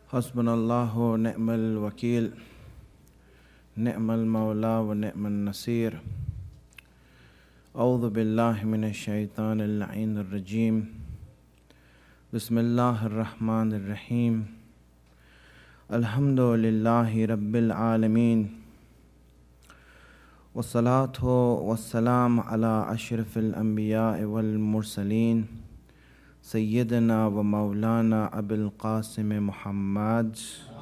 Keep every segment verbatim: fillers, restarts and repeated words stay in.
حسبنا الله ونعم الوكيل نعم المولى ونعم النصير أعوذ بالله من الشيطان اللعين الرجيم بسم الله الرحمن الرحيم الحمد لله رب العالمين والصلاة والسلام على أشرف الأنبياء والمرسلين سيدنا ومولانا أبي القاسم محمد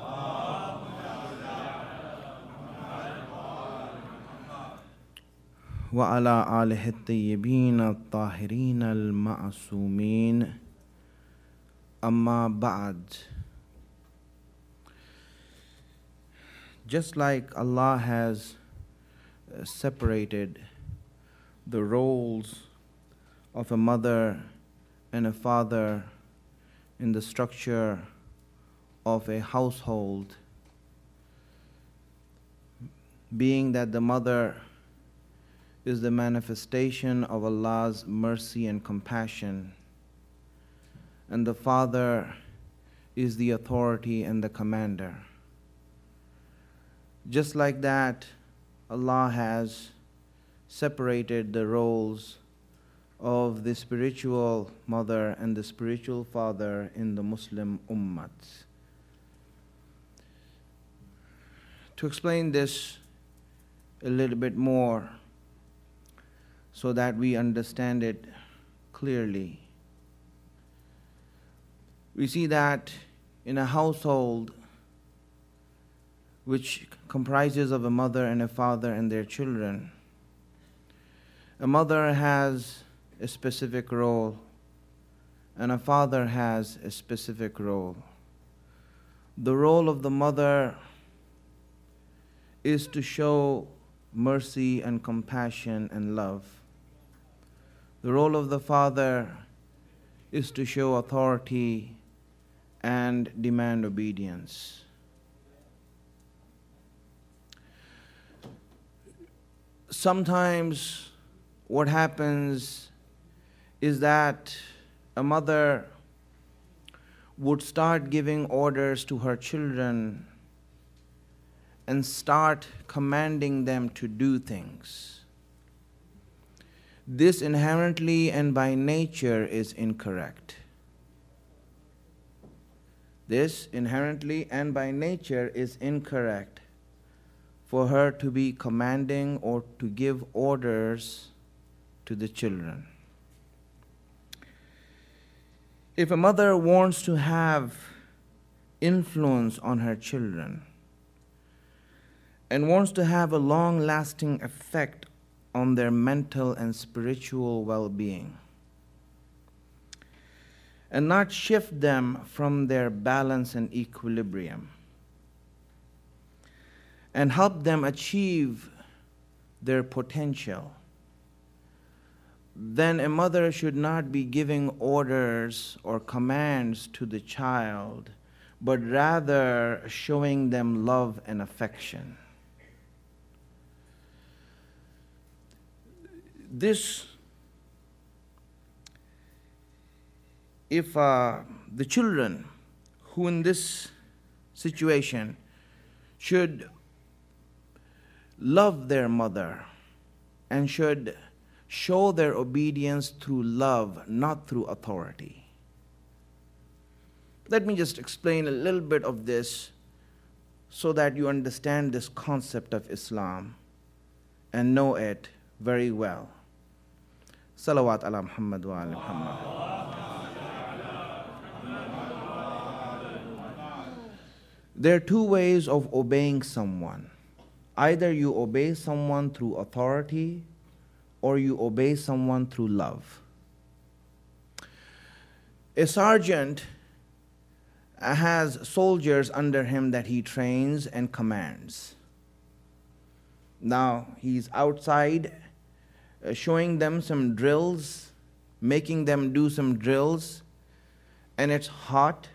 وعلى آله الطيبين الطاهرين المعصومين أما بعد. Just like Allah has separated the roles of a mother and a father in the structure of a household, being that the mother is the manifestation of Allah's mercy and compassion, and the father is the authority and the commander. Just like that, Allah has separated the roles of the spiritual mother and the spiritual father in the Muslim Ummah. To explain this a little bit more so that we understand it clearly, we see that in a household which comprises of a mother and a father and their children, a mother has a specific role and a father has a specific role. The role of the mother is to show mercy and compassion and love. The role of the father is to show authority and demand obedience. Sometimes what happens is that a mother would start giving orders to her children and start commanding them to do things. This inherently and by nature is incorrect. This inherently and by nature is incorrect for her to be commanding or to give orders to the children. If a mother wants to have influence on her children and wants to have a long-lasting effect on their mental and spiritual well-being, and not shift them from their balance and equilibrium, and help them achieve their potential, then a mother should not be giving orders or commands to the child, but rather showing them love and affection. This, if uh, the children who in this situation should love their mother and should show their obedience through love, not through authority. Let me just explain a little bit of this so that you understand this concept of Islam and know it very well. Salawat ala Muhammad wa ala Muhammad. There are two ways of obeying someone. Either you obey someone through authority or you obey someone through love. A sergeant has soldiers under him that he trains and commands. Now, he's outside uh, showing them some drills, making them do some drills, and it's hot,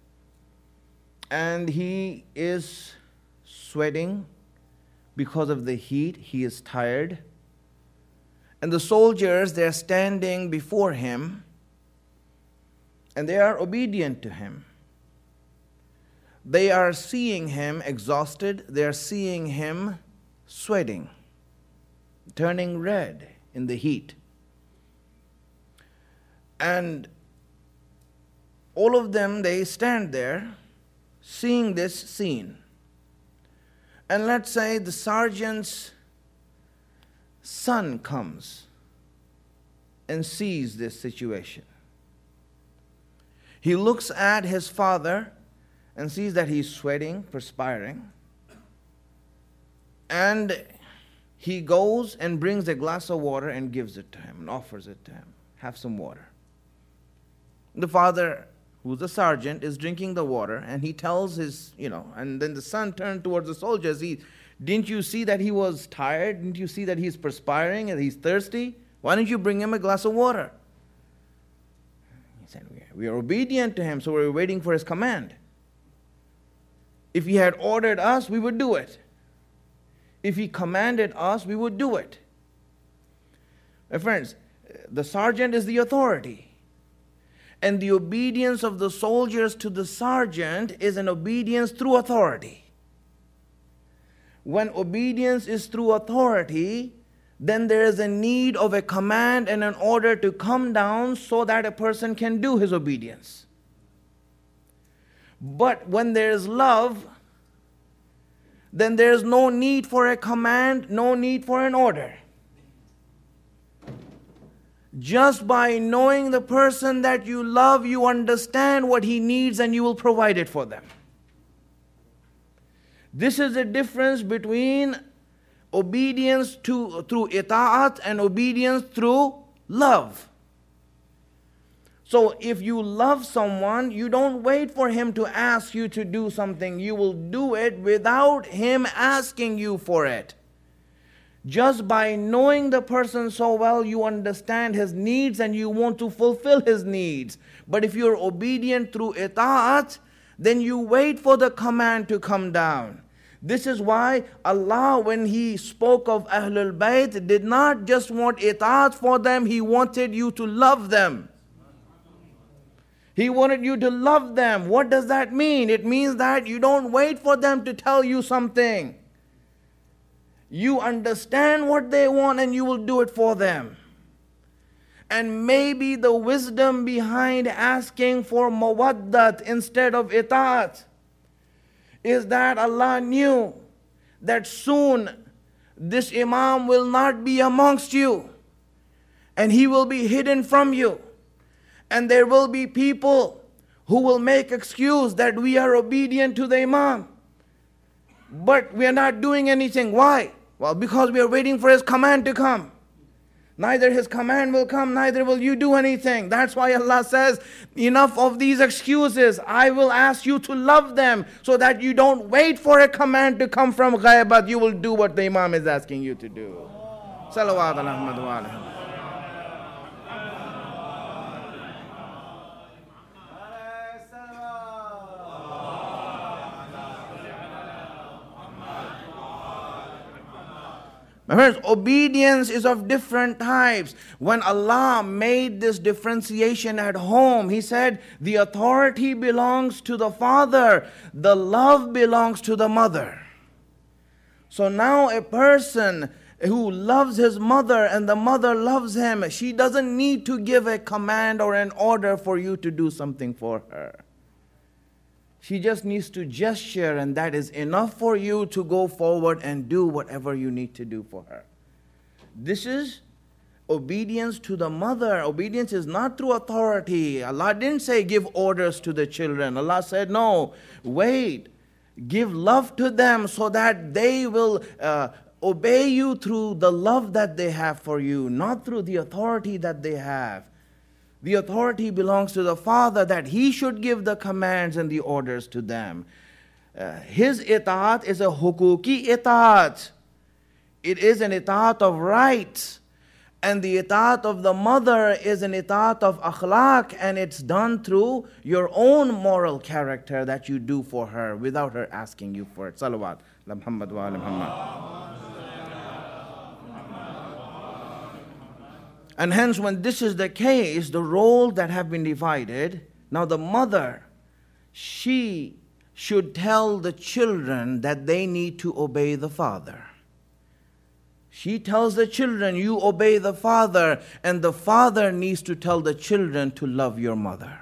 and he is sweating because of the heat. He is tired. And the soldiers, they're standing before him, and they are obedient to him. they are seeing him exhausted, they are seeing him sweating, turning red in the heat. And all of them, they stand there seeing this scene. And let's say the sergeant's son comes and sees this situation. He looks at his father and sees that he's sweating, perspiring. And he goes and brings a glass of water and gives it to him and offers it to him. Have some water. The father, who's a sergeant, is drinking the water, and he tells his, you know, and then the son turned towards the soldiers. He, didn't you see that he was tired? Didn't you see that he's perspiring and he's thirsty? Why don't you bring him a glass of water? He said, we are obedient to him, so we're waiting for his command. If he had ordered us, we would do it. If he commanded us, we would do it. My friends, the sergeant is the authority. And the obedience of the soldiers to the sergeant is an obedience through authority. When obedience is through authority, then there is a need of a command and an order to come down so that a person can do his obedience. But when there is love, then there is no need for a command, no need for an order. Just by knowing the person that you love, you understand what he needs and you will provide it for them. This is the difference between obedience to, through ita'at and obedience through love. So if you love someone, you don't wait for him to ask you to do something. You will do it without him asking you for it. Just by knowing the person so well, you understand his needs and you want to fulfill his needs. But if you're obedient through ita'at, then you wait for the command to come down. This is why Allah, when He spoke of Ahlul Bayt, did not just want ita'at for them, He wanted you to love them. He wanted you to love them. What does that mean? It means that you don't wait for them to tell you something. You understand what they want and you will do it for them. And maybe the wisdom behind asking for mawaddat instead of ita'at is that Allah knew that soon this Imam will not be amongst you and he will be hidden from you. And there will be people who will make excuse that we are obedient to the Imam, but we are not doing anything. Why? Well, because we are waiting for his command to come. Neither his command will come, neither will you do anything. That's why Allah says, enough of these excuses. I will ask you to love them so that you don't wait for a command to come from ghaibat. You will do what the Imam is asking you to do. Salawat ala Muhammad wa ala. My friends, obedience is of different types. When Allah made this differentiation at home, He said, the authority belongs to the father, the love belongs to the mother. So now a person who loves his mother and the mother loves him, she doesn't need to give a command or an order for you to do something for her. She just needs to gesture, and that is enough for you to go forward and do whatever you need to do for her. This is obedience to the mother. Obedience is not through authority. Allah didn't say give orders to the children. Allah said, no, wait. Give love to them so that they will uh, obey you through the love that they have for you, not through the authority that they have. The authority belongs to the father, that he should give the commands and the orders to them. Uh, his ita'at is a hukuki ita'at. It is an ita'at of rights. And the ita'at of the mother is an ita'at of akhlaq, and it's done through your own moral character that you do for her without her asking you for it. Salawat. Muhammad wa ala Muhammad. And hence, when this is the case, the roles that have been divided, now the mother, she should tell the children that they need to obey the father. She tells the children, you obey the father, and the father needs to tell the children to love your mother.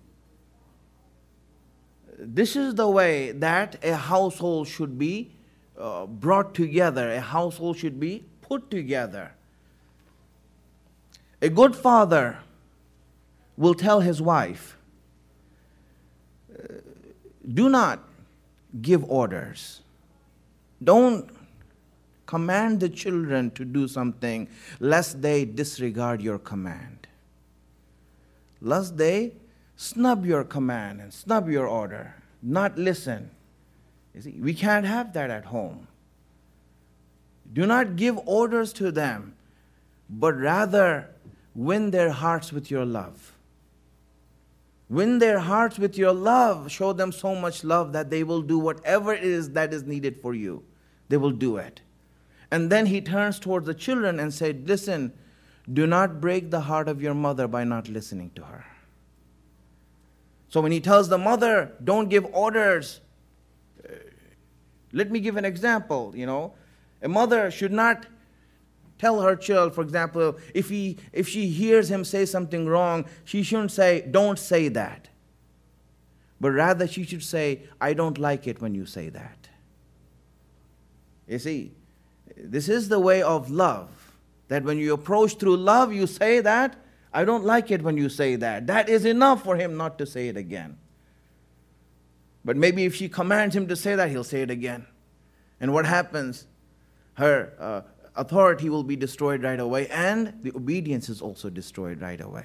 This is the way that a household should be uh, brought together. A household should be put together. A good father will tell his wife, do not give orders. Don't command the children to do something lest they disregard your command. Lest they snub your command and snub your order, not listen. You see, we can't have that at home. Do not give orders to them, but rather win their hearts with your love. Win their hearts with your love. Show them so much love that they will do whatever it is that is needed for you. They will do it. And then he turns towards the children and said, listen, do not break the heart of your mother by not listening to her. So when he tells the mother, don't give orders, uh, let me give an example, you know. A mother should not tell her child, for example, if he if she hears him say something wrong, she shouldn't say, don't say that. But rather she should say, I don't like it when you say that. You see, this is the way of love. That when you approach through love, you say that, I don't like it when you say that. That is enough for him not to say it again. But maybe if she commands him to say that, he'll say it again. And what happens? Her uh, authority will be destroyed right away, and the obedience is also destroyed right away.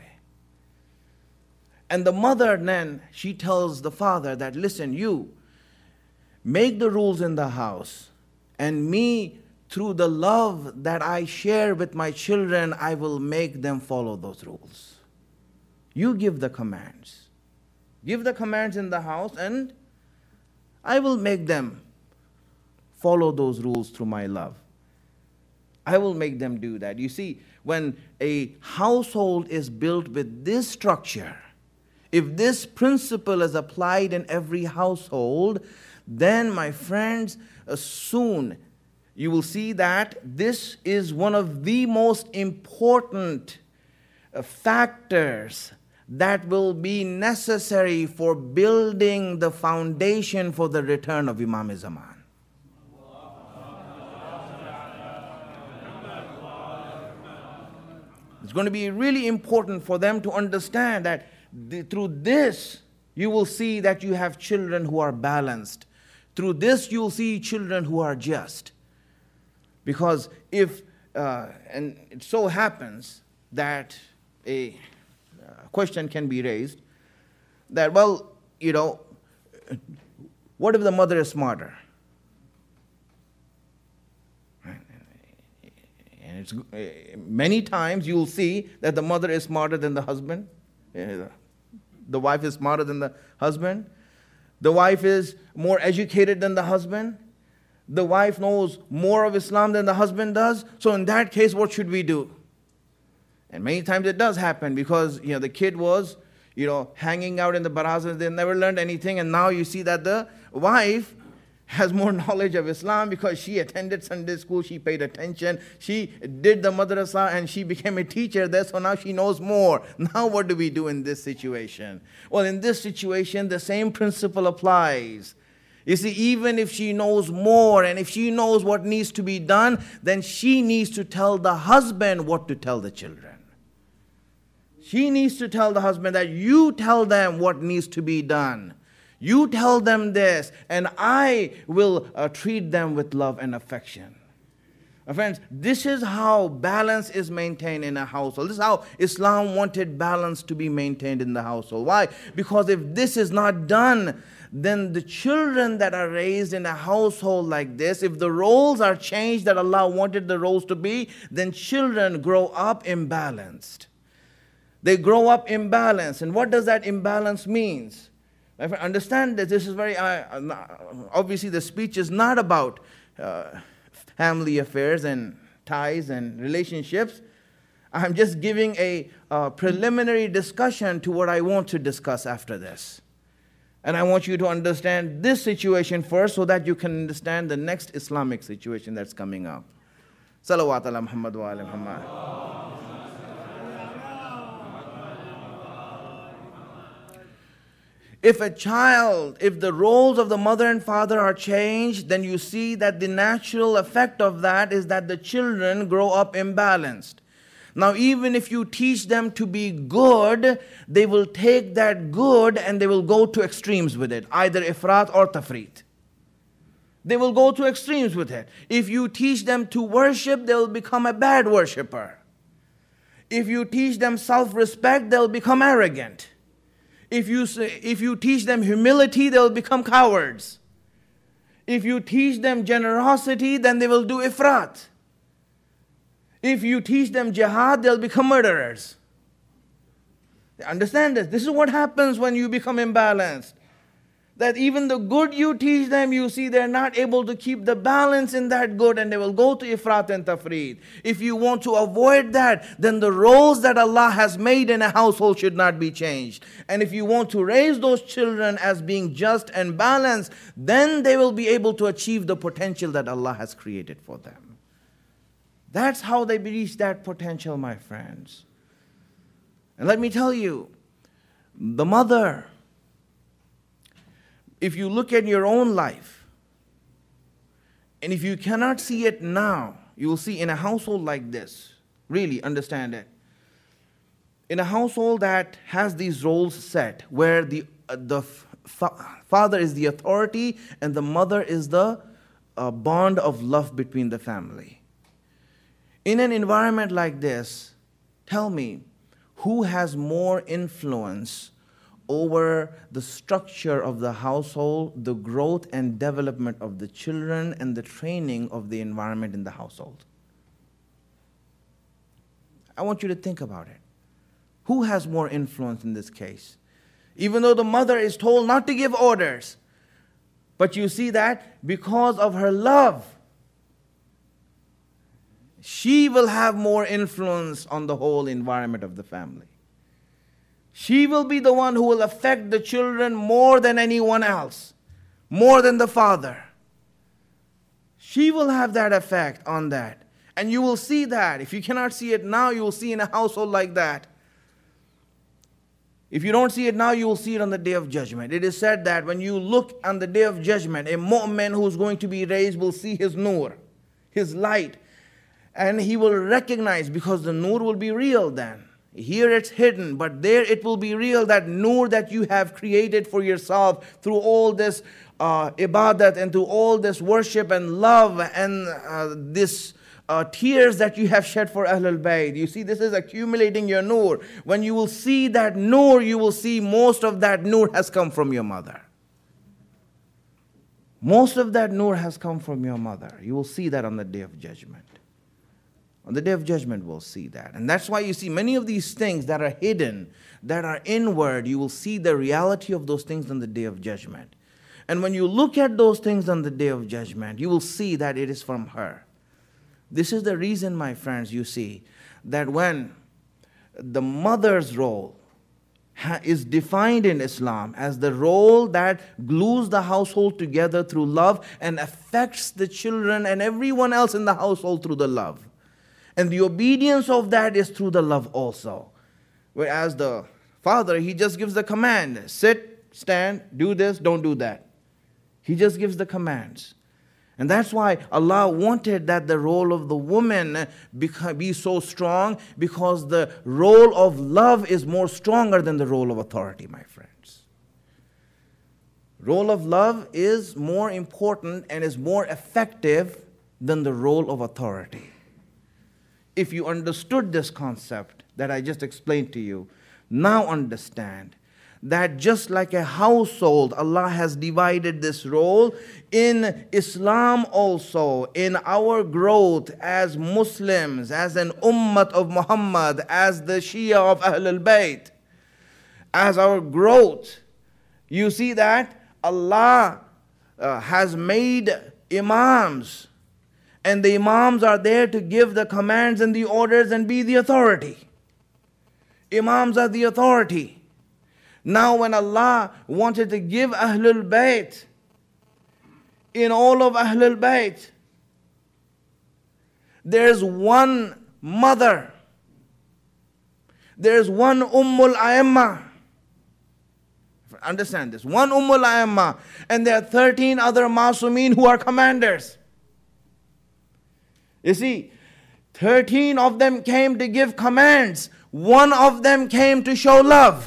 And the mother then, she tells the father that, listen, you make the rules in the house, and me, through the love that I share with my children, I will make them follow those rules. You give the commands. Give the commands in the house, and I will make them follow those rules through my love. I will make them do that. You see, when a household is built with this structure, if this principle is applied in every household, then, my friends, uh, soon you will see that this is one of the most important uh, factors that will be necessary for building the foundation for the return of Imam Zaman. It's going to be really important for them to understand that the, through this, you will see that you have children who are balanced. Through this, you will see children who are just. Because if, uh, and it so happens that a uh, question can be raised, that, well, you know, what if the mother is smarter? And it's, uh, many times you will see that the mother is smarter than the husband. Uh, the wife is smarter than the husband. The wife is more educated than the husband. The wife knows more of Islam than the husband does. So in that case, what should we do? And many times it does happen because, you know, the kid was, you know, hanging out in the barazas. They never learned anything. And now you see that the wife has more knowledge of Islam because she attended Sunday school, she paid attention, she did the madrasa, and she became a teacher there, so now she knows more. Now what do we do in this situation? Well, in this situation, the same principle applies. You see, even if she knows more and if she knows what needs to be done, then she needs to tell the husband what to tell the children. She needs to tell the husband that you tell them what needs to be done. You tell them this, and I will uh, treat them with love and affection. My friends, this is how balance is maintained in a household. This is how Islam wanted balance to be maintained in the household. Why? Because if this is not done, then the children that are raised in a household like this, if the roles are changed that Allah wanted the roles to be, then children grow up imbalanced. They grow up imbalanced. And what does that imbalance mean? If I understand that this is very, uh, obviously the speech is not about uh, family affairs and ties and relationships. I'm just giving a uh, preliminary discussion to what I want to discuss after this. And I want you to understand this situation first so that you can understand the next Islamic situation that's coming up. Salawat ala Muhammad wa ala Muhammad. If a child, if the roles of the mother and father are changed, then you see that the natural effect of that is that the children grow up imbalanced. Now, even if you teach them to be good, they will take that good and they will go to extremes with it, either ifrat or tafrit. They will go to extremes with it. If you teach them to worship, they will become a bad worshiper. If you teach them self-respect, they'll become arrogant. If you, if you teach them humility, they'll become cowards. If you teach them generosity, then they will do ifrat. If you teach them jihad, they'll become murderers. Understand this. This is what happens when you become imbalanced. That even the good you teach them, you see they're not able to keep the balance in that good and they will go to ifrat and tafreed. If you want to avoid that, then the roles that Allah has made in a household should not be changed. And if you want to raise those children as being just and balanced, then they will be able to achieve the potential that Allah has created for them. That's how they reach that potential, my friends. And let me tell you, the mother, if you look at your own life, and if you cannot see it now, you will see in a household like this, really understand it. In a household that has these roles set, where the, uh, the fa- father is the authority and the mother is the uh, bond of love between the family. In an environment like this, tell me, who has more influence over the structure of the household, the growth and development of the children, and the training of the environment in the household? I want you to think about it. Who has more influence in this case? Even though the mother is told not to give orders, but you see that because of her love, she will have more influence on the whole environment of the family. She will be the one who will affect the children more than anyone else, more than the father. She will have that effect on that. And you will see that. If you cannot see it now, you will see in a household like that. If you don't see it now, you will see it on the day of judgment. It is said that when you look on the day of judgment, a mu'min who is going to be raised will see his nur, his light. And he will recognize, because the nur will be real then. Here it's hidden, but there it will be real, that nur that you have created for yourself through all this uh, ibadat and through all this worship and love and uh, this uh, tears that you have shed for Ahlul Bayt. You see, this is accumulating your nur. When you will see that nur, you will see most of that nur has come from your mother. Most of that nur has come from your mother. You will see that on the day of judgment. On the day of judgment, we'll see that. And that's why you see many of these things that are hidden, that are inward, you will see the reality of those things on the day of judgment. And when you look at those things on the day of judgment, you will see that it is from her. This is the reason, my friends, you see, that when the mother's role is defined in Islam as the role that glues the household together through love and affects the children and everyone else in the household through the love. And the obedience of that is through the love also. Whereas the father, he just gives the command. Sit, stand, do this, don't do that. He just gives the commands. And that's why Allah wanted that the role of the woman be so strong, because the role of love is more stronger than the role of authority, my friends. Role of love is more important and is more effective than the role of authority. If you understood this concept that I just explained to you, now understand that just like a household, Allah has divided this role. In Islam also, in our growth as Muslims, as an ummah of Muhammad, as the Shia of Ahlul Bayt, as our growth, you see that Allah uh, has made imams. And the imams are there to give the commands and the orders and be the authority. Imams are the authority. Now when Allah wanted to give Ahlul Bayt, in all of Ahlul Bayt, there's one mother, there's one Ummul Aimma. Understand this, one Ummul Aimma, and there are thirteen other Masumeen who are commanders. You see, thirteen of them came to give commands, one of them came to show love.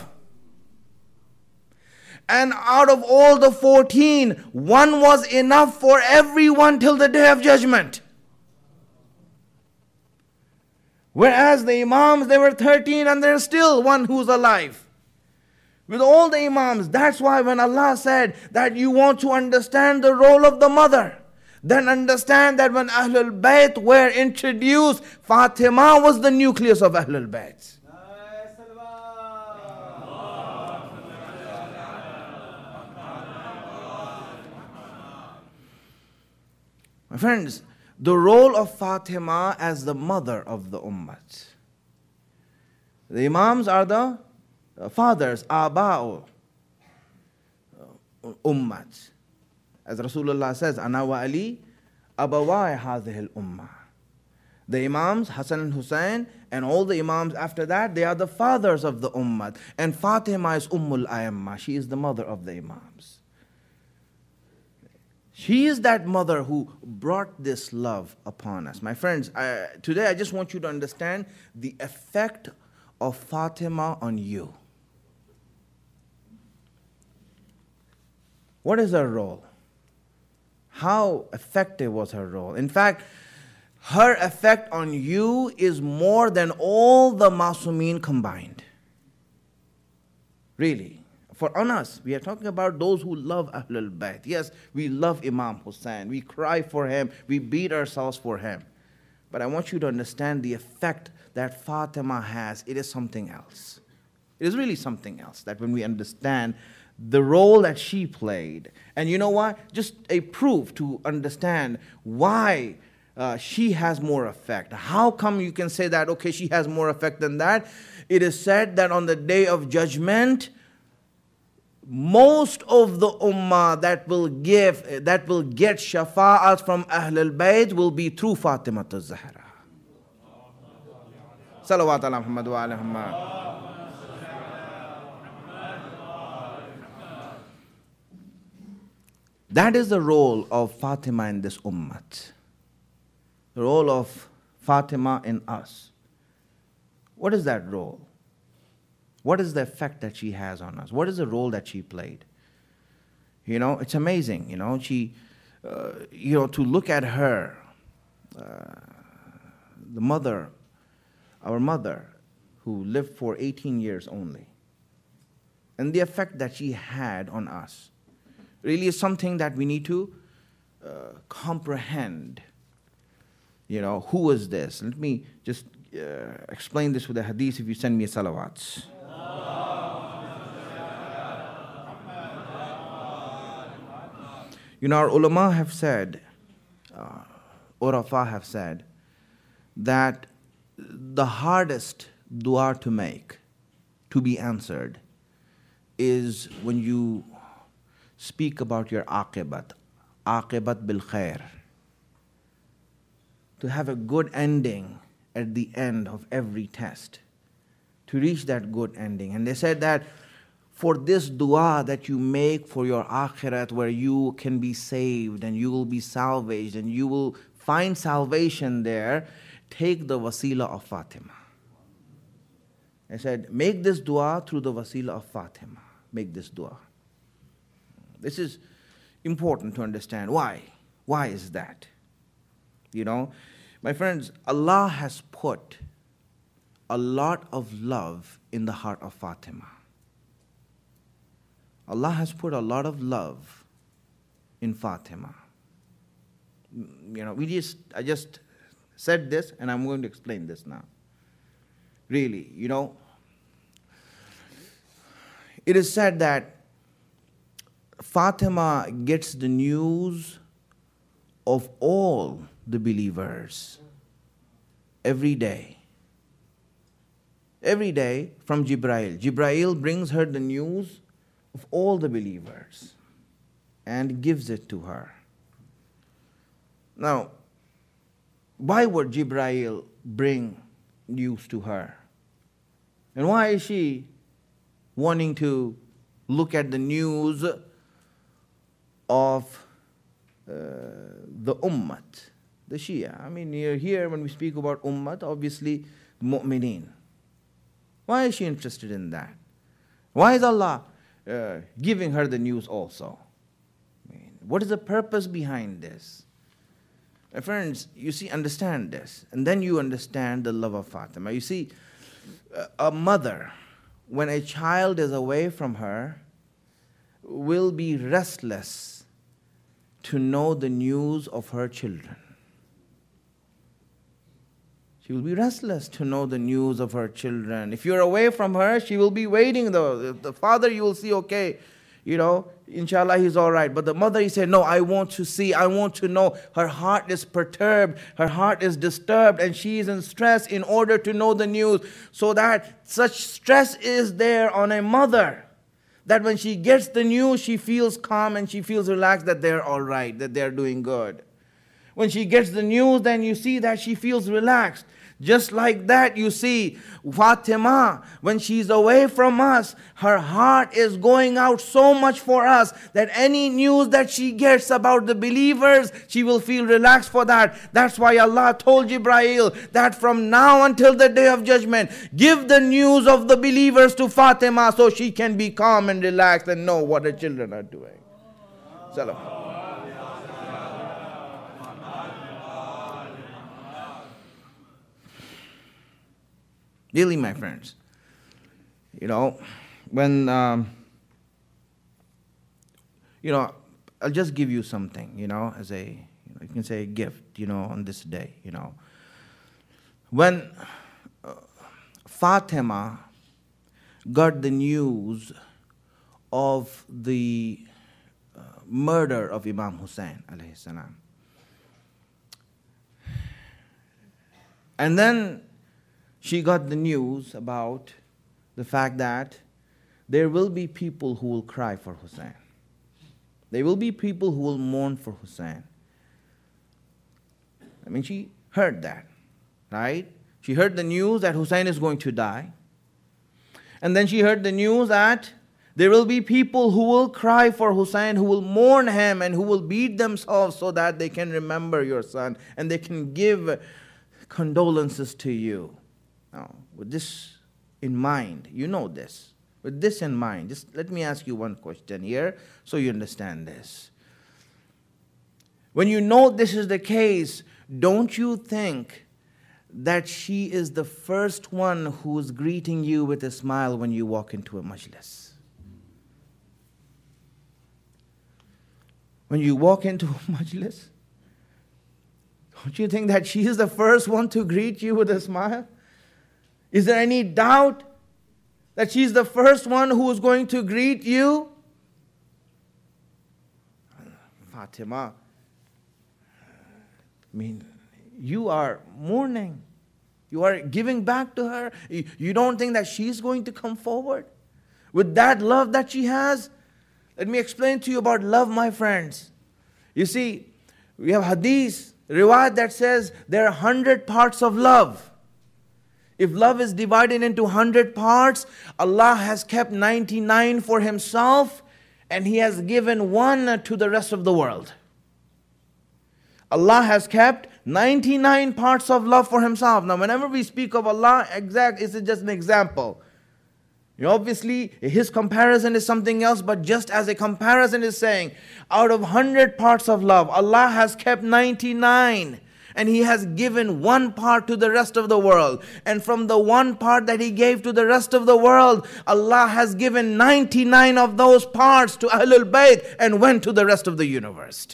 And out of all the fourteen, one was enough for everyone till the day of judgment. Whereas the Imams, there were thirteen and there's still one who's alive. With all the Imams, that's why when Allah said that you want to understand the role of the mother, then understand that when Ahlul Bayt were introduced, Fatima was the nucleus of Ahlul Bayt. My friends, the role of Fatima as the mother of the Ummah. The Imams are the fathers, Aba'u Ummah. As Rasulullah says, Ana wa Ali abawai hadhihi al-ummah. The Imams, Hassan and Hussein, and all the Imams after that, they are the fathers of the Ummah. And Fatima is Ummul Aimma. She is the mother of the Imams. She is that mother who brought this love upon us. My friends, I, today I just want you to understand the effect of Fatima on you. What is her role? How effective was her role? In fact, her effect on you is more than all the Masumeen combined. Really. For on us, we are talking about those who love Ahlul Bayt. Yes, we love Imam Hussein. We cry for him. We beat ourselves for him. But I want you to understand the effect that Fatima has. It is something else. It is really something else. That when we understand the role that she played. And you know what? Just a proof to understand why uh, she has more effect. How come you can say that, okay, she has more effect than that? It is said that on the day of judgment, most of the ummah that will give, that will get shafa'at from Ahlul Bayt will be through Fatima az-Zahra. Salawat ala Muhammad wa ala Muhammad. That is the role of Fatima in this ummah. The role of Fatima in us. What is that role? What is the effect that she has on us? What is the role that she played? You know, it's amazing, you know, she, uh, you know, to look at her, uh, the mother, our mother, who lived for eighteen years only, and the effect that she had on us, really is something that we need to uh, comprehend. You know, who is this? Let me just uh, explain this with a hadith if you send me a salawats. You know, our ulama have said, uh, Urafa have said, that the hardest dua to make, to be answered, is when you speak about your aqibat, aqibat bil khair. To have a good ending at the end of every test, to reach that good ending. And they said that for this dua that you make for your akhirat, where you can be saved and you will be salvaged and you will find salvation there, take the wasila of Fatima. They said, make this dua through the wasila of Fatima. Make this dua. This is important to understand. Why? Why is that? You know, my friends, Allah has put a lot of love in the heart of Fatima. Allah has put a lot of love in Fatima. You know, we just, I just said this and I'm going to explain this now. Really, you know, it is said that Fatima gets the news of all the believers every day. every day from Jibrail. Jibrail brings her the news of all the believers and gives it to her. Now, why would Jibrail bring news to her? And why is she wanting to look at the news of uh, the Ummah, the Shia? I mean, you're here when we speak about Ummah, obviously, Mu'mineen. Why is she interested in that? Why is Allah uh, giving her the news also? I mean, what is the purpose behind this? My friends, you see, understand this, and then you understand the love of Fatima. You see, a mother, when a child is away from her, will be restless to know the news of her children. She will be restless to know the news of her children. If you're away from her, she will be waiting though. The father, you will see, okay, you know, inshallah, he's all right. But the mother, he said, no, I want to see, I want to know. Her heart is perturbed, her heart is disturbed, and she is in stress in order to know the news. So that such stress is there on a mother, that when she gets the news, she feels calm and she feels relaxed that they're all right, that they're doing good. When she gets the news, then you see that she feels relaxed. Just like that, you see, Fatima, when she's away from us, her heart is going out so much for us that any news that she gets about the believers, she will feel relaxed for that. That's why Allah told Jibrail that from now until the day of judgment, give the news of the believers to Fatima so she can be calm and relaxed and know what her children are doing. Salam. Really, my friends, you know, when, um, you know, I'll just give you something, you know, as a, you know, you can say a gift, you know, on this day, you know. When uh, Fatima got the news of the uh, murder of Imam Hussein, alayhi salam, and then she got the news about the fact that there will be people who will cry for Hussein. There will be people who will mourn for Hussein. I mean, she heard that, right? She heard the news that Hussein is going to die. And then she heard the news that there will be people who will cry for Hussein, who will mourn him, and who will beat themselves so that they can remember your son and they can give condolences to you. Now, with this in mind, you know this. With this in mind, just let me ask you one question here so you understand this. When you know this is the case, don't you think that she is the first one who is greeting you with a smile when you walk into a majlis? When you walk into a majlis, don't you think that she is the first one to greet you with a smile? Is there any doubt that she's the first one who is going to greet you? Fatima, I mean, you are mourning. You are giving back to her. You don't think that she's going to come forward with that love that she has? Let me explain to you about love, my friends. You see, we have hadith, riwayat that says there are a hundred parts of love. If love is divided into one hundred parts, Allah has kept ninety-nine for Himself and He has given one to the rest of the world. Allah has kept ninety-nine parts of love for Himself. Now, whenever we speak of Allah, exact, this is just an example. You know, obviously, His comparison is something else, but just as a comparison is saying, out of one hundred parts of love, Allah has kept ninety-nine. And He has given one part to the rest of the world. And from the one part that He gave to the rest of the world, Allah has given ninety-nine of those parts to Ahlul Bayt and went to the rest of the universe.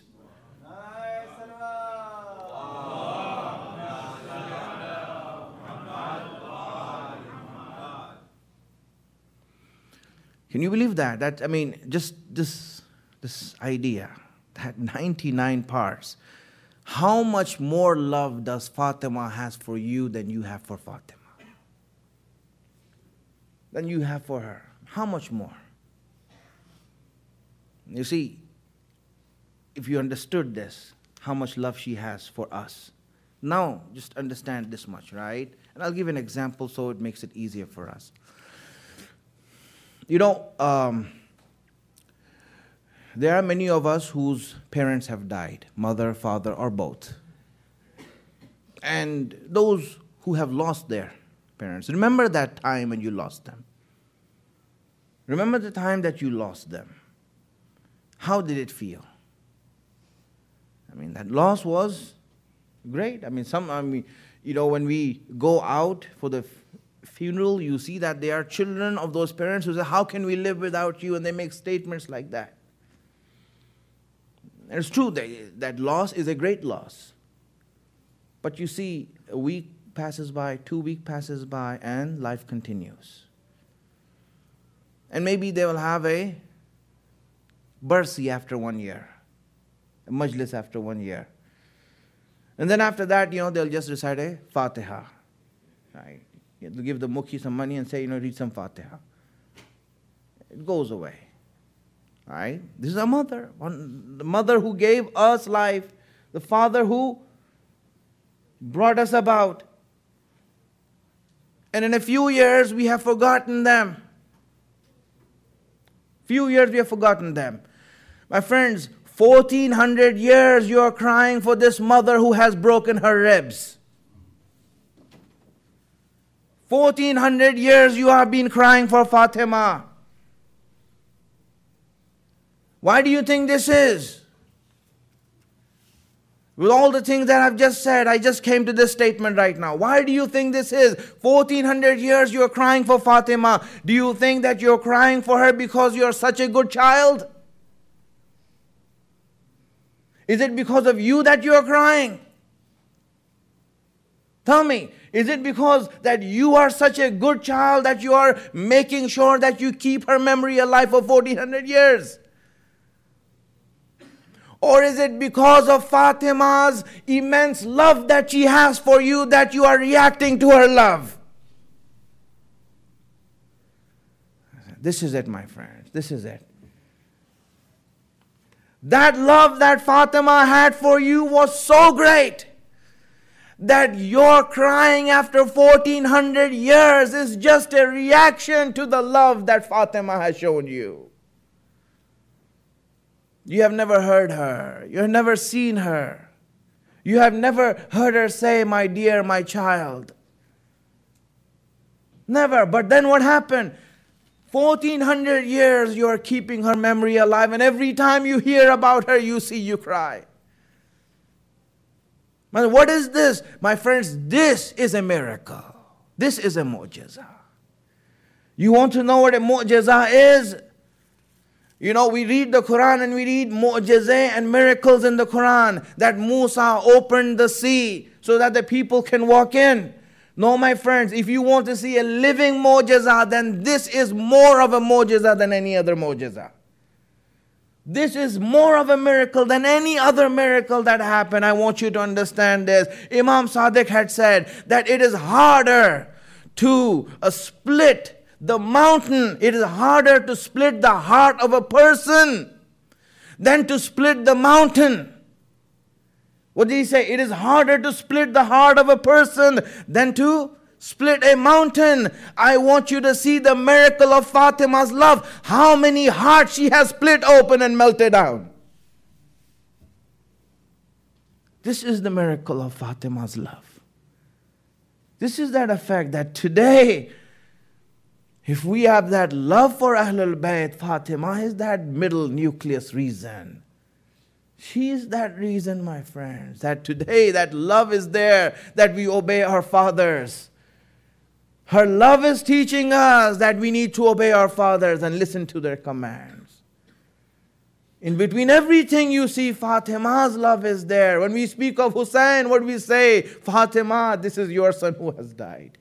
Can you believe that? That, I mean, just this, this idea, that ninety-nine parts. How much more love does Fatima has for you than you have for Fatima? than you have for her. How much more? You see, if you understood this, how much love she has for us. Now, just understand this much, right? And I'll give an example so it makes it easier for us. You know, um, there are many of us whose parents have died, mother, father, or both. And those who have lost their parents, remember that time when you lost them. Remember the time that you lost them. How did it feel? I mean, that loss was great. I mean, some, I mean, you know, when we go out for the funeral, you see that they are children of those parents who say, how can we live without you? And they make statements like that. And it's true, that, that loss is a great loss. But you see, a week passes by, two weeks passes by, and life continues. And maybe they will have a Barsi after one year, a Majlis after one year. And then after that, you know, they'll just recite a Fatiha. Right? They'll give the Mukhi some money and say, you know, read some Fatiha. It goes away. Right? This is a mother. One, the mother who gave us life. The father who brought us about. And in a few years, we have forgotten them. Few years, we have forgotten them. My friends, fourteen hundred years you are crying for this mother who has broken her ribs. fourteen hundred years you have been crying for Fatima. Why do you think this is? With all the things that I've just said, I just came to this statement right now. Why do you think this is? fourteen hundred years you're crying for Fatima. Do you think that you're crying for her because you're such a good child? Is it because of you that you're crying? Tell me, is it because that you are such a good child that you are making sure that you keep her memory alive for fourteen hundred years? Or is it because of Fatima's immense love that she has for you that you are reacting to her love? This is it, my friends. This is it. That love that Fatima had for you was so great that your crying after fourteen hundred years is just a reaction to the love that Fatima has shown you. You have never heard her. You have never seen her. You have never heard her say, my dear, my child. Never. But then what happened? fourteen hundred years you are keeping her memory alive, and every time you hear about her, you see you cry. What is this? My friends, this is a miracle. This is a mu'jiza. You want to know what a mu'jiza is? You know, we read the Quran and we read mu'jizah and miracles in the Quran. That Musa opened the sea so that the people can walk in. No, my friends, if you want to see a living mu'jiza, then this is more of a mu'jiza than any other mu'jiza. This is more of a miracle than any other miracle that happened. I want you to understand this. Imam Sadiq had said that it is harder to uh, split the mountain. It is harder to split the heart of a person than to split the mountain. What did he say? It is harder to split the heart of a person than to split a mountain. I want you to see the miracle of Fatima's love. How many hearts she has split open and melted down. This is the miracle of Fatima's love. This is that effect that today, if we have that love for Ahlul Bayt, Fatima is that middle nucleus reason. She is that reason, my friends, that today that love is there, that we obey our fathers. Her love is teaching us that we need to obey our fathers and listen to their commands. In between everything you see, Fatima's love is there. When we speak of Hussein, what do we say? Fatima, this is your son who has died.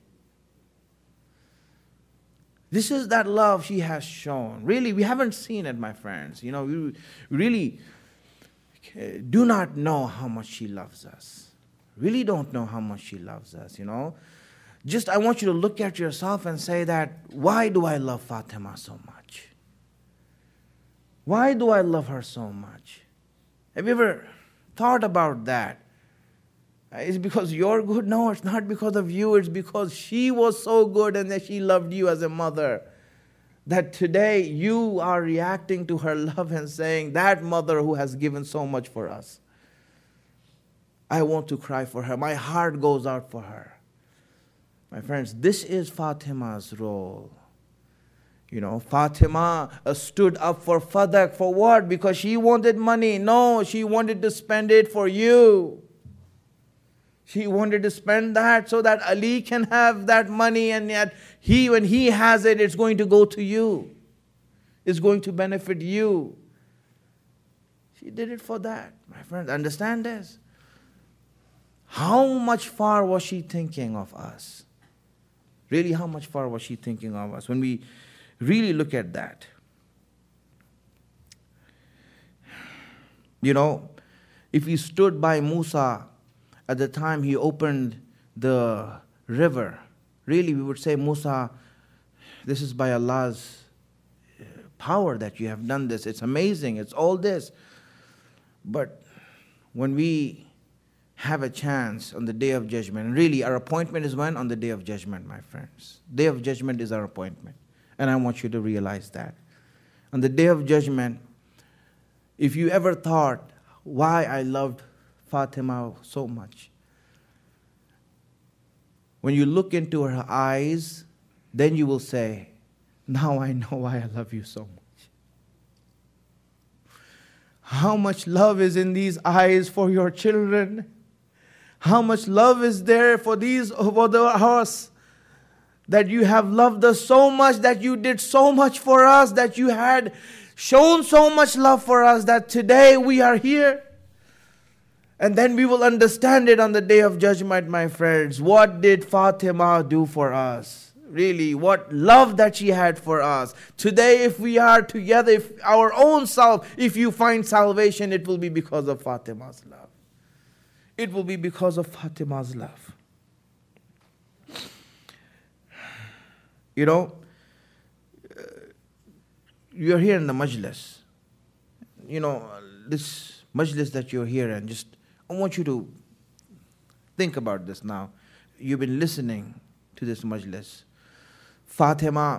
This is that love she has shown. Really, we haven't seen it, my friends. You know, we really do not know how much she loves us. Really don't know how much she loves us, you know. Just I want you to look at yourself and say that, why do I love Fatima so much? Why do I love her so much? Have you ever thought about that? It's because you're good? No, it's not because of you. It's because she was so good and that she loved you as a mother. That today you are reacting to her love and saying, that mother who has given so much for us, I want to cry for her. My heart goes out for her. My friends, this is Fatima's role. You know, Fatima uh, stood up for Fadak. For what? Because she wanted money. No, she wanted to spend it for you. She wanted to spend that so that Ali can have that money, and yet he, when he has it, it's going to go to you. It's going to benefit you. She did it for that. My friends, understand this. How much far was she thinking of us? Really, how much far was she thinking of us? When we really look at that. You know, if we stood by Musa at the time he opened the river, really we would say, Musa, this is by Allah's power that you have done this. It's amazing. It's all this. But when we have a chance on the day of judgment, and really our appointment is when? On the day of judgment, my friends. Day of judgment is our appointment. And I want you to realize that. On the day of judgment, if you ever thought why I loved Fatima so much, when you look into her eyes, then you will say, now I know why I love you so much. How much love is in these eyes for your children? How much love is there for these for the us? That you have loved us so much, that you did so much for us, that you had shown so much love for us, that today we are here. And then we will understand it on the day of judgment, my friends. What did Fatima do for us? Really, what love that she had for us. Today, if we are together, if our own self, if you find salvation, it will be because of Fatima's love. It will be because of Fatima's love. You know, you're here in the majlis. You know, this majlis that you're here in, just, I want you to think about this now. You've been listening to this majlis. Fatima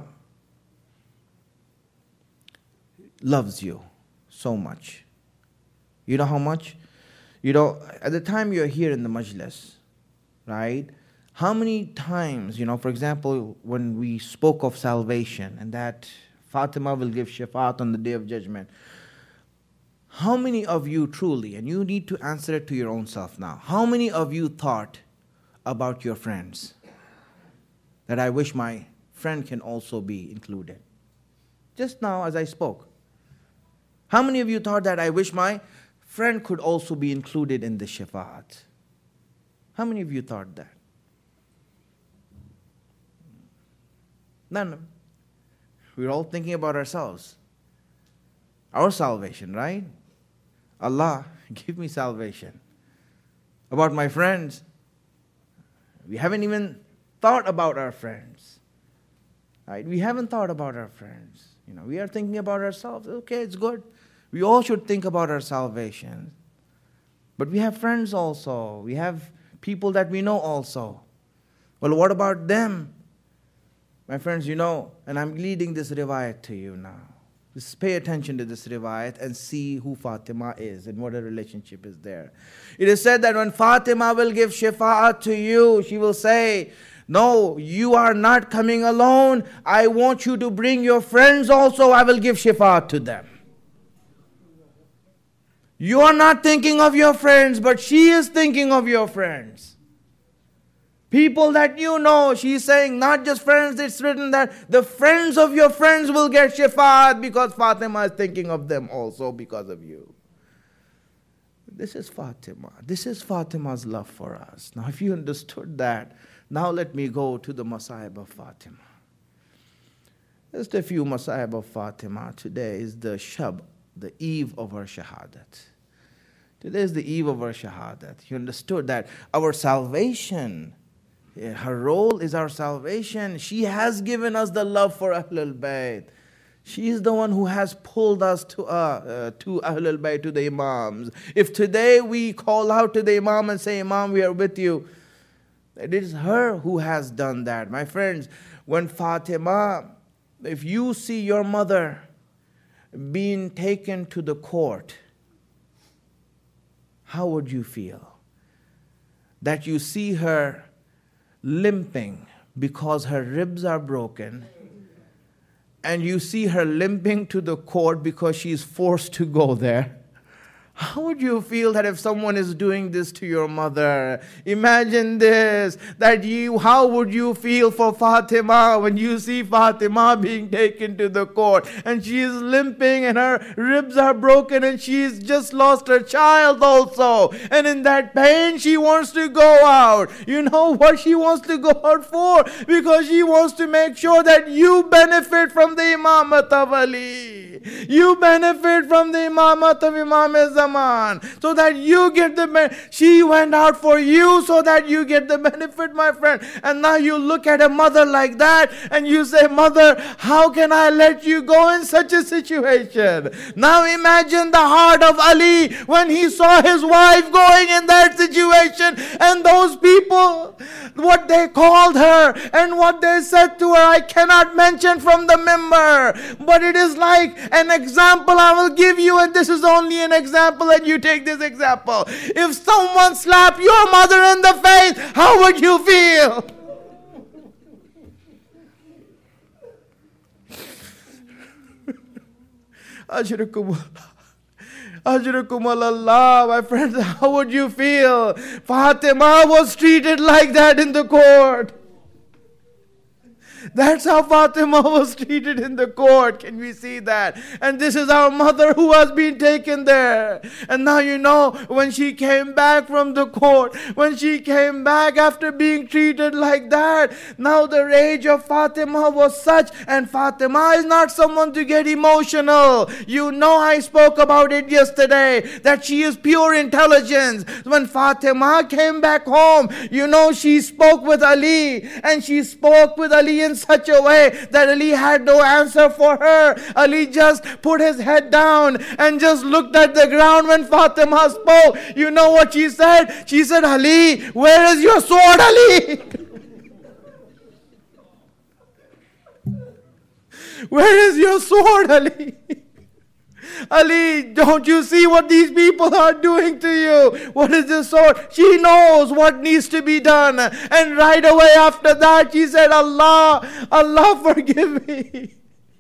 loves you so much. You know how much? You know, at the time you're here in the majlis, right? How many times, you know, for example, when we spoke of salvation and that Fatima will give shafaat on the day of judgment, how many of you truly, and you need to answer it to your own self now, how many of you thought about your friends? That I wish my friend can also be included. Just now as I spoke. How many of you thought that I wish my friend could also be included in the shafaat? How many of you thought that? None. We're all thinking about ourselves. Our salvation, right? Allah, give me salvation. About my friends, we haven't even thought about our friends. Right? We haven't thought about our friends. You know, we are thinking about ourselves. Okay, it's good. We all should think about our salvation. But we have friends also. We have people that we know also. Well, what about them? My friends, you know, and I'm leading this riwayat to you now. Just pay attention to this riwayat and see who Fatima is and what a relationship is there. It is said that when Fatima will give shafa'at to you, she will say, no, you are not coming alone. I want you to bring your friends also. I will give shafa'at to them. You are not thinking of your friends, but she is thinking of your friends. People that you know, she's saying, not just friends, it's written that the friends of your friends will get shafaat because Fatima is thinking of them also because of you. This is Fatima. This is Fatima's love for us. Now, if you understood that, now let me go to the Masa'ib of Fatima. Just a few Masa'ib of Fatima. Today is the Shab, the eve of her Shahadat. Today is the eve of our Shahadat. You understood that our salvation Her role is our salvation. She has given us the love for Ahlul Bayt. She is the one who has pulled us to, uh, uh, to Ahlul Bayt, to the Imams. If today we call out to the Imam and say, Imam, we are with you, it is her who has done that. My friends, when Fatima, if you see your mother being taken to the court, how would you feel? That you see her limping because her ribs are broken, and you see her limping to the court because she's forced to go there. How would you feel that if someone is doing this to your mother? Imagine this, that you, how would you feel for Fatima when you see Fatima being taken to the court and she is limping and her ribs are broken and she's just lost her child also. And in that pain she wants to go out. You know what she wants to go out for? Because she wants to make sure that you benefit from the Imamat of Ali. You benefit from the Imamat of Imam Zaman, so that you get the benefit. She went out for you so that you get the benefit, my friend. And now you look at a mother like that and you say, Mother, how can I let you go in such a situation? Now imagine the heart of Ali when he saw his wife going in that situation, and those people, what they called her and what they said to her, I cannot mention from the mimbar, but it is like an example I will give you, and this is only an example, and you take this example. If someone slapped your mother in the face, how would you feel? Ajrakum Ajrakum Allah, my friends, how would you feel? Fatima was treated like that in the court. That's how Fatima was treated in the court. Can we see that? And this is our mother who has been taken there. And now you know, when she came back from the court, when she came back after being treated like that, now the rage of Fatima was such, and Fatima is not someone to get emotional. You know, I spoke about it yesterday, that she is pure intelligence. When Fatima came back home, you know, she spoke with Ali, and she spoke with Ali in such a way that Ali had no answer for her. Ali just put his head down and just looked at the ground when Fatima spoke. You know what she said? She said, Ali, where is your sword, Ali? Where is your sword, Ali? Ali, don't you see what these people are doing to you? What is this sword? She knows what needs to be done. And right away after that, she said, Allah, Allah forgive me.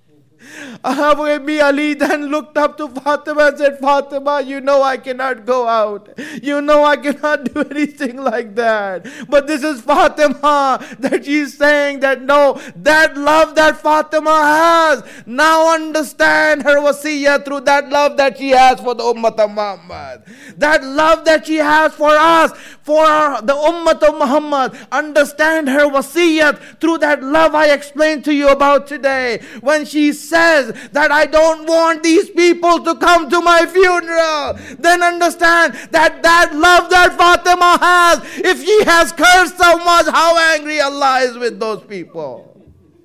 Ali then looked up to Fatima and said, Fatima, you know I cannot go out. You know I cannot do anything like that. But this is Fatima that she's saying that no, that love that Fatima has, now understand her wasiyah through that love that she has for the Ummah of Muhammad. That love that she has for us, for the Ummah of Muhammad. Understand her wasiyah through that love I explained to you about today. When she says that I don't want these people to come to my funeral, then understand that that love that Fatima has, if she has cursed so much, how angry Allah is with those people.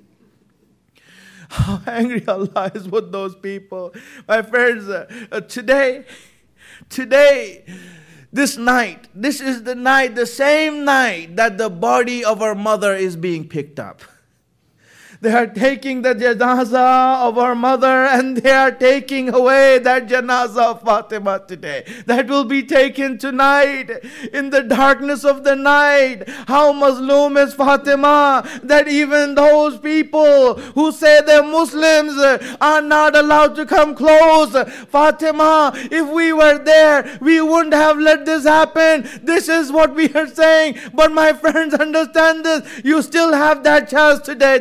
How angry Allah is with those people. My friends, uh, uh, today, today, this night, this is the night, the same night that the body of our mother is being picked up. They are taking the janazah of our mother, and they are taking away that janazah of Fatima today. That will be taken tonight in the darkness of the night. How Muslim is Fatima that even those people who say they're Muslims are not allowed to come close. Fatima, if we were there, we wouldn't have let this happen. This is what we are saying. But my friends, understand this. You still have that chance today to give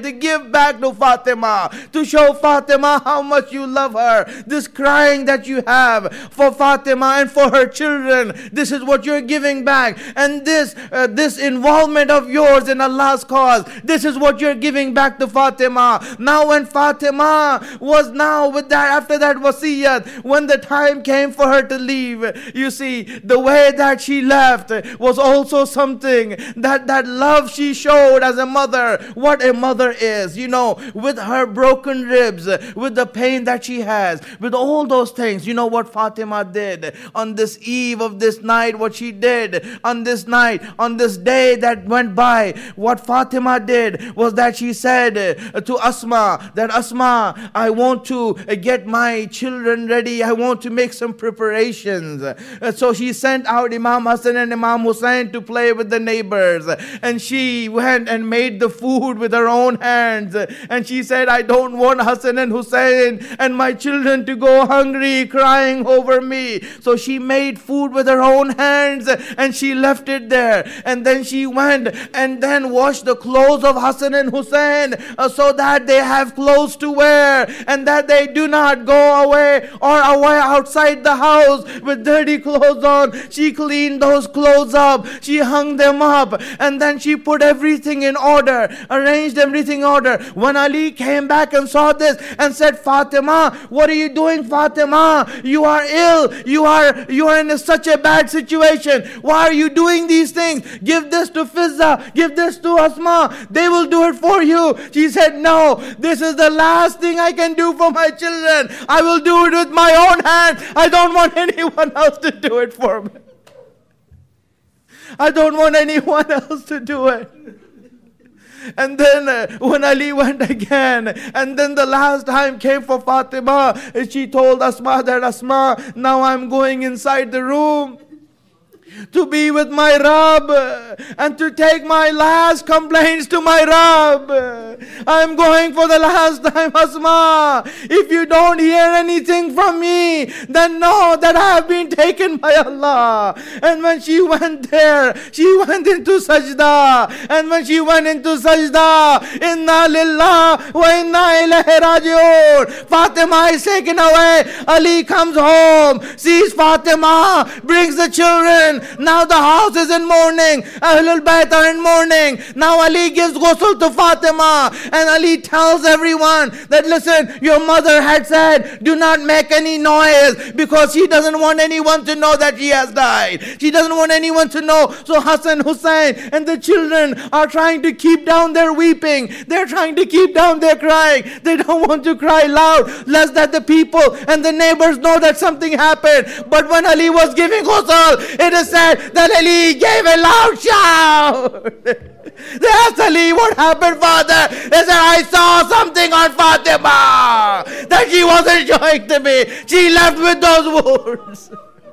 give back to Fatima, to show Fatima how much you love her. This crying that you have for Fatima and for her children, this is what you're giving back. And this uh, this involvement of yours in Allah's cause, this is what you're giving back to Fatima. Now when Fatima was now with that, after that wasiyat, when the time came for her to leave, you see, the way that she left was also something that that love she showed as a mother, what a mother is, you know, with her broken ribs, with the pain that she has, with all those things. You know what Fatima did on this eve of this night, what she did on this night, on this day that went by. What Fatima did was that she said to Asma, that Asma, I want to get my children ready, I want to make some preparations. So she sent out Imam Hassan and Imam Hussein to play with the neighbors, and she went and made the food with her own hands, and she said, I don't want Hassan and Hussein and my children to go hungry crying over me. So she made food with her own hands and she left it there, and then she went and then washed the clothes of Hassan and Hussein uh, so that they have clothes to wear and that they do not go away or away outside the house with dirty clothes on. She cleaned those clothes up, she hung them up, and then she put everything in order, arranged everything in order. When Ali came back and saw this and said, Fatima, what are you doing, Fatima? You are ill, you are you are in a, such a bad situation. Why are you doing these things? Give this to Fizza, give this to Asma, they will do it for you. She said, no, this is the last thing I can do for my children. I will do it with my own hand. I don't want anyone else to do it for me. I don't want anyone else to do it. And then uh, when Ali went again, and then the last time came for Fatima, she told Asma that, Asma, now I'm going inside the room to be with my Rabb and to take my last complaints to my Rabb. I'm going for the last time, Asma. If you don't hear anything from me, then know that I have been taken by Allah. And when she went there, she went into sajda. And when she went into sajda, inna lillah wa inna ilayhi raji'un. Fatima is taken away. Ali comes home, sees Fatima, brings the children. Now the house is in mourning. Ahlul Bayt are in mourning. Now Ali gives ghusl to Fatima, and Ali tells everyone that, listen, your mother had said, do not make any noise, because she doesn't want anyone to know that she has died. She doesn't want anyone to know. So Hassan, Hussein and the children are trying to keep down their weeping. They're trying to keep down their crying. They don't want to cry loud, lest that the people and the neighbors know that something happened. But when Ali was giving ghusl, it is said that Ali gave a loud shout. They asked Ali, what happened, father? They said, I saw something on Fatima that she wasn't showing to me. She left with those words.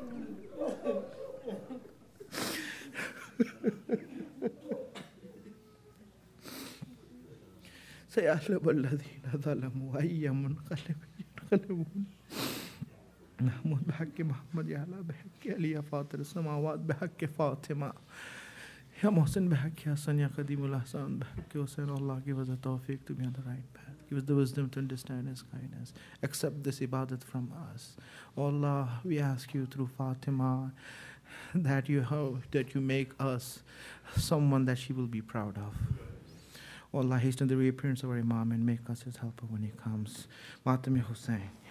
سيعلم الذين ظلموا أي منقلب ينقلبون. محمود بحق محمد يا علا بحق علي يا فاطر السماوات بحق فاطمة يا محسن بحق يا حسن يا قديم الأحسان بحق حسين. Allah give us the tawfiq to be on the right path. Give us the wisdom to understand His kindness. Accept this ibadat from us. Allah, we ask you through Fatima that you have, that you make us someone that she will be proud of. Allah, hasten the reappearance of our Imam and make us his helper when he comes. Matame Hussein.